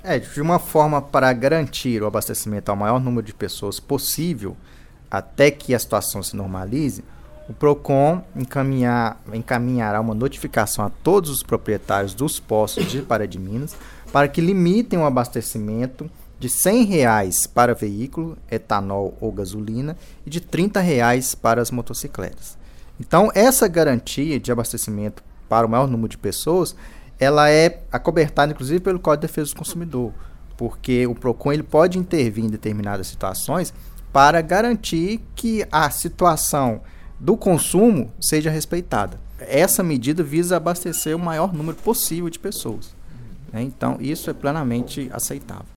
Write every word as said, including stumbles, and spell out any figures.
É, de uma forma para garantir o abastecimento ao maior número de pessoas possível, até que a situação se normalize, o PROCON encaminhar, encaminhará uma notificação a todos os proprietários dos postos de Pará de Minas para que limitem o abastecimento de cem reais para veículo, etanol ou gasolina e de trinta reais para as motocicletas. Então, essa garantia de abastecimento para o maior número de pessoas, ela é acobertada, inclusive, pelo Código de Defesa do Consumidor, porque o PROCON ele pode intervir em determinadas situações para garantir que a situação do consumo seja respeitada. Essa medida visa abastecer o maior número possível de pessoas, né? Então, isso é plenamente aceitável.